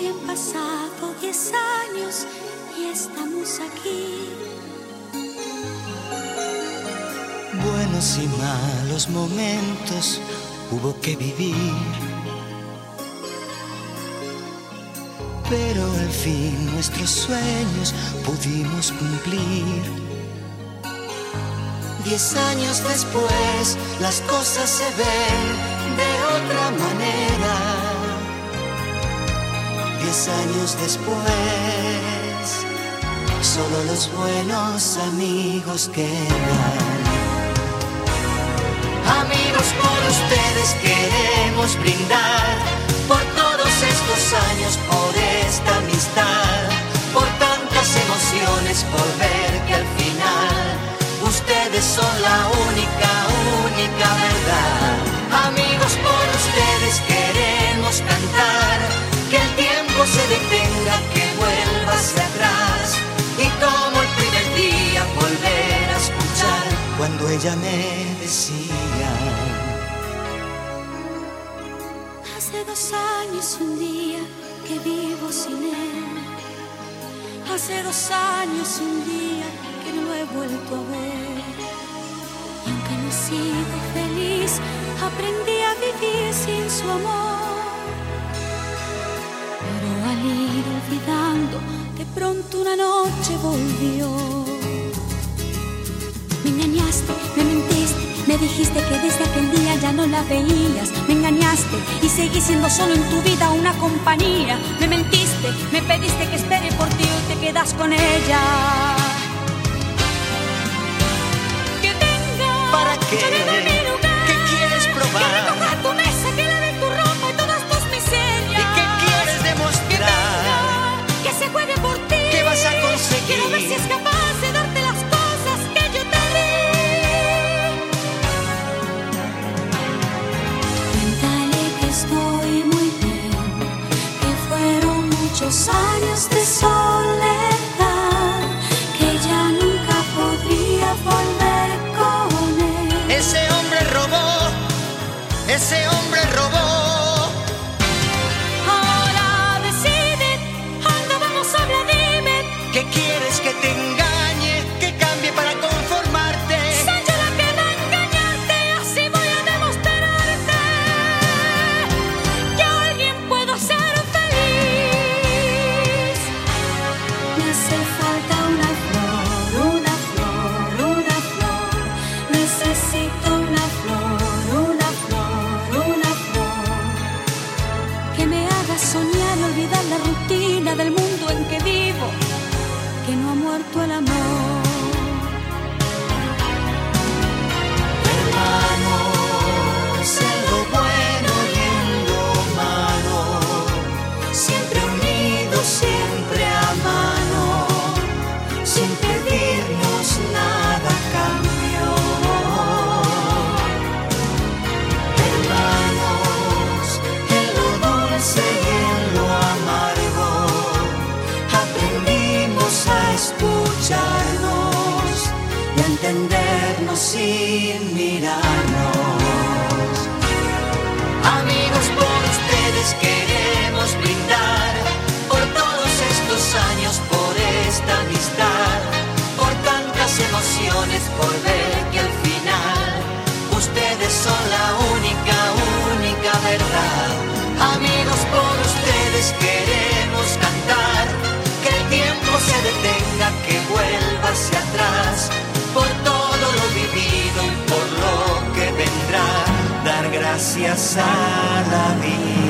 han pasado 10 años y estamos aquí. Buenos y malos momentos hubo que vivir, pero al fin nuestros sueños pudimos cumplir. 10 años después las cosas se ven de otra manera. 10 años después solo los buenos amigos quedan. Amigos, por ustedes queremos brindar, por todos estos años, por esta amistad, por tantas emociones, por ver que al final ustedes son la única verdad. Amigos, por ustedes queremos cantar, que el tiempo se detenga, que vuelva hacia atrás, y como el primer día volver a escuchar cuando ella me decía: hace 2 años y un día que vivo sin él. Hace 2 años y un día que no lo he vuelto a ver. Y aunque no he sido feliz, aprendí a vivir sin su amor. Pero al ir olvidando, de pronto una noche volvió. Me engañaste, me mentiste, me dijiste que desde aquel día ya no la veías. Me engañaste y seguí siendo solo en tu vida una compañía. Me mentiste, me pediste que espere por ti y te quedas con ella. Que venga, ¿para qué? yo vivo en mi lugar. ¿Qué quieres probar? Que recoja tu mesa, que lave tu ropa y todas tus miserias. ¿Y qué quieres demostrar? Que venga, que se juegue por ti. ¿Qué vas a conseguir? Quiero ver si es capaz de darte las cosas que yo te di. Cuéntale que estoy muy bien, que fueron muchos años de soledad, que ya nunca podría volver con él. Ese hombre robó, ese hombre robó. Ahora decide, anda, vamos, habla, dime. ¿Qué quieres? Que te engañe, que cambie para conformarte. Soy yo la que va a engañarte, así voy a demostrarte que a alguien puedo hacer feliz. Me hace falta una flor, una flor, una flor. Necesito una flor, una flor, una flor. Que me haga soñar y olvidar la rutina del mundo en que vivo, que no ha muerto el amor. Hermanos, en lo bueno y en lo malo, siempre unidos, siempre a mano, sin pedirnos nada a cambio. Hermanos, en lo dulce y en lo amargo, aprendimos a escucharnos y a entendernos sin mirarnos. Amigos, por ustedes queremos brindar, por todos estos años, por esta amistad, por tantas emociones, por ver que al final ustedes son la única verdad. Amigos, por ustedes queremos cantar, que el tiempo se detenga, que vuelva hacia atrás, por todo lo vivido y por lo que vendrá, dar gracias a la vida.